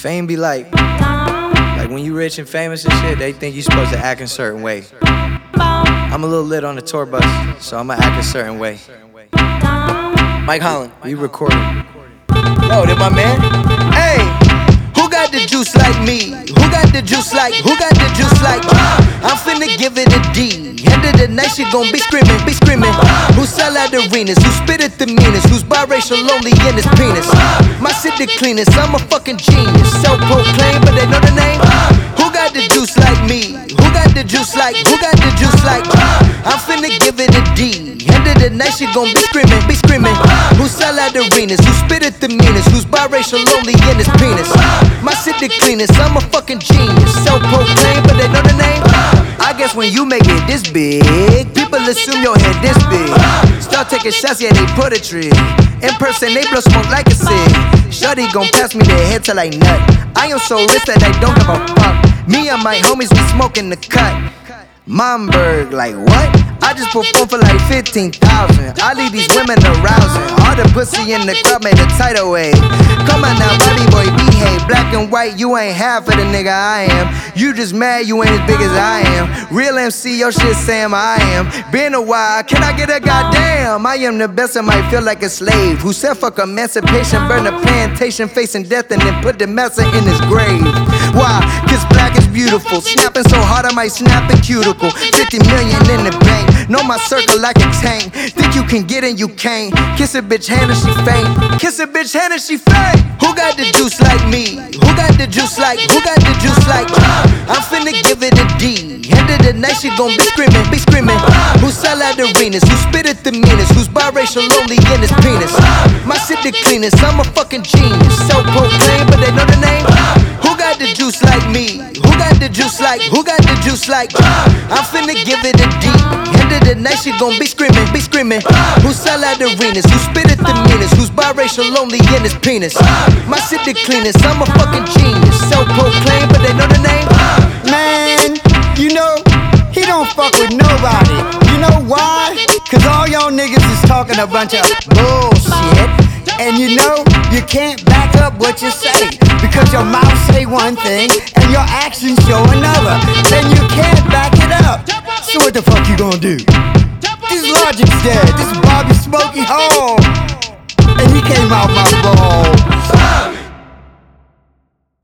Fame be like when you rich and famous and shit, they think you supposed to act in a certain way. I'm a little lit on the tour bus, so I'ma act a certain way. Mike Holland, we recorded. Yo, that my man? Hey, who got the juice like me? Who got the juice like? I'm finna give it a D. End of the night, she gon' be screaming. Who sell out arenas? Who spit at the meanest? Who's biracial lonely in his penis? My city cleanest, I'm a fucking genius. Self-proclaimed, but they know the name. Who got the juice like me? Who got the juice like? I'm finna give it a D. End of the night, she gon' be screaming. Who sell out arenas? Who spit at the meanest? Who's biracial lonely in his penis? My city cleanest, I'm a fucking genius. Self-proclaimed, but they know the name. I guess when you make it this big, people assume your head this big. Start taking shots, yeah, they put a tree. In person, they blow smoke like a cig. Shorty gon' pass me their head till I nut. I am so rich that I don't give a fuck. Me and my homies, we smoking the cut. Momberg, like what? I just performed for like 15,000. I leave these women arousing. All the pussy in the club made a tidal wave. Come on now, Bobby boy, behave. Black and white, you ain't half of the nigga I am. You just mad you ain't as big as I am. Real MC, your shit Sam, I am. Been a while, can I get a goddamn? I am the best, I might feel like a slave. Who said fuck emancipation, burn a plantation, facing death and then put the master in his grave. Why? Cause black is beautiful. Snapping so hard I might snap a cuticle. 50 million in the bank. Know my circle like a tank. Think you can get in, you can't. Kiss a bitch hand and she faint. Who got the juice like me? Who got the juice like? I'm finna give it a D. End of the night, she gon' be screaming. Who sell out arenas? Who spit at the meanest? Who's biracial lonely in his penis? My city cleanest, I'm a fucking genius. Self-proclaimed, but they know the name. Who got the juice like me? Who got the juice like? I'm finna give it a D. End of the night, she gon' be screaming. Who sell out arenas? Who spit at the meanest? Who's biracial lonely in his penis? My city cleanest, I'm a fucking genius. Self-proclaimed, but they know the name. Man, you know, he don't fuck with nobody. You know why? Cause all y'all niggas is talking a bunch of bullshit. And you know, you can't back up what you say. Because your mouth say one thing and your actions show another. Then you can't back it up. So what the fuck you gonna do? This Logic's dead. This is Bobby Smokey Hall. And he came out my balls.